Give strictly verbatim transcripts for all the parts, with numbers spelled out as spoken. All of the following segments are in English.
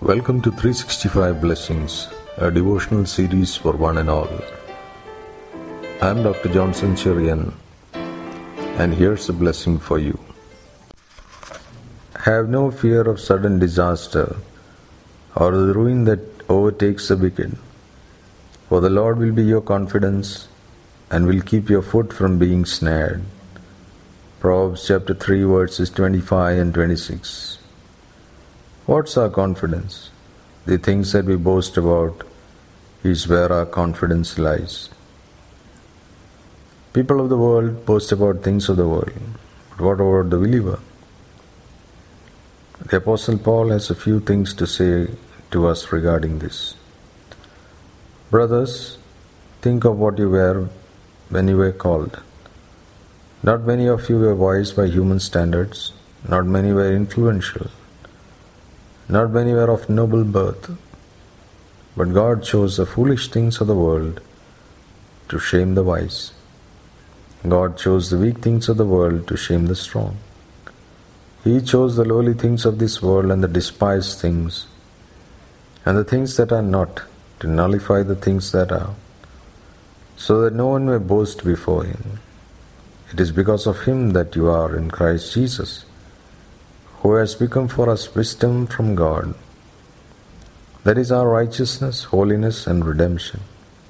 Welcome to three sixty-five Blessings, a devotional series for one and all. I am Doctor Johnson Cherian, and here's a blessing for you. Have no fear of sudden disaster or the ruin that overtakes the wicked, for the Lord will be your confidence and will keep your foot from being snared. Proverbs chapter three verses twenty-five and twenty-six. What's our confidence? The things that we boast about is where our confidence lies. People of the world boast about things of the world, but what about the believer? The Apostle Paul has a few things to say to us regarding this. Brothers, think of what you were when you were called. Not many of you were wise by human standards, not many were influential. Not many were of noble birth, but God chose the foolish things of the world to shame the wise. God chose the weak things of the world to shame the strong. He chose the lowly things of this world and the despised things, and the things that are not, to nullify the things that are, so that no one may boast before Him. It is because of Him that you are in Christ Jesus, who has become for us wisdom from God. That is our righteousness, holiness, and redemption.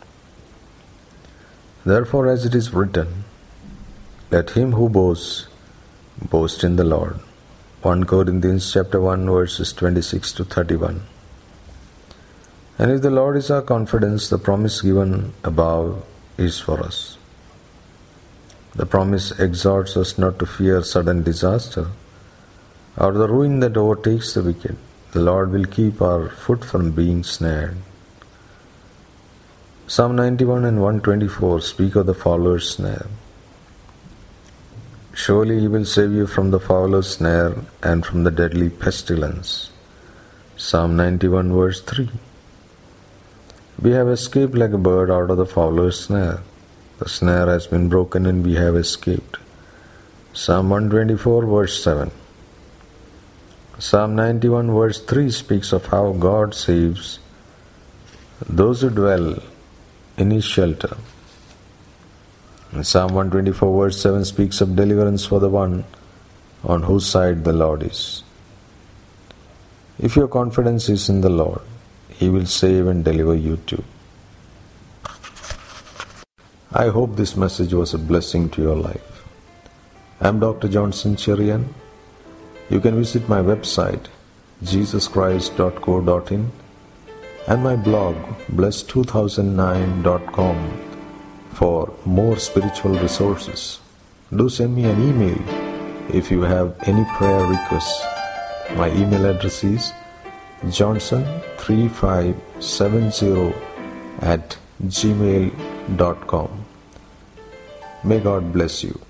Therefore, as it is written, let him who boasts, boast in the Lord. First Corinthians chapter one verses twenty-six to thirty-one. And if the Lord is our confidence, the promise given above is for us. The promise exhorts us not to fear sudden disaster, or the ruin that overtakes the wicked. The Lord will keep our foot from being snared. Psalm ninety-one and one twenty-four speak of the fowler's snare. Surely He will save you from the fowler's snare and from the deadly pestilence. Psalm ninety-one verse three. We have escaped like a bird out of the fowler's snare. The snare has been broken and we have escaped. Psalm one twenty-four verse seven. Psalm ninety-one verse three speaks of how God saves those who dwell in His shelter. And Psalm one twenty-four verse seven speaks of deliverance for the one on whose side the Lord is. If your confidence is in the Lord, He will save and deliver you too. I hope this message was a blessing to your life. I am Doctor Johnson Cherian. You can visit my website, jesus christ dot co dot in, and my blog, bless two thousand nine dot com, for more spiritual resources. Do send me an email if you have any prayer requests. My email address is johnson three five seven zero at gmail dot com. May God bless you.